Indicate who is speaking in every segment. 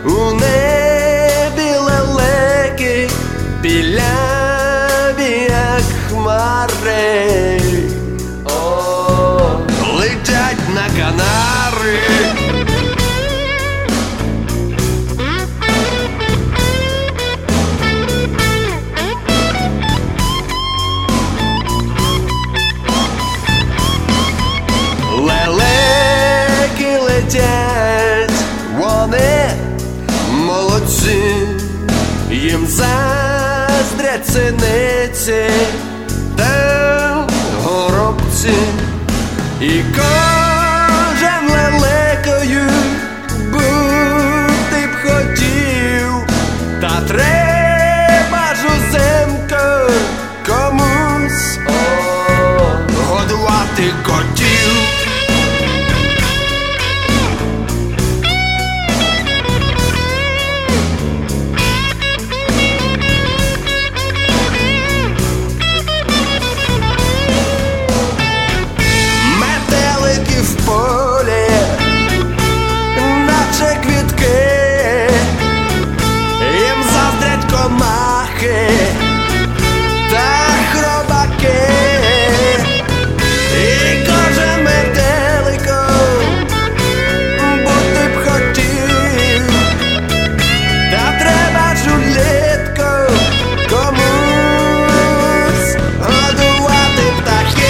Speaker 1: у небі лелеки, біляві, як хмари, летять на Канари. Лелеки летять, вони молодці, їм заздрять синиці та горобці, і кожен лелекою бути б хотів, та треба ж узимку комусь годувати котів. В полі, наче квітки, їм заздрять комахи та хробаки, і кожен метеликом бути б хотів, та треба ж улітку комусь годувати птахів.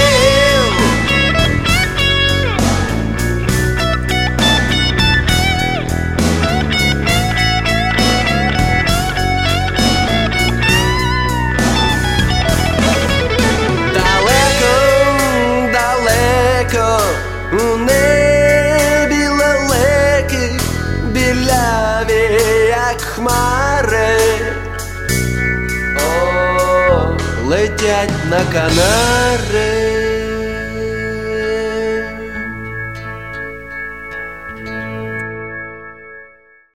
Speaker 1: У небі лелеки, біляві, як хмари, летять на Канари.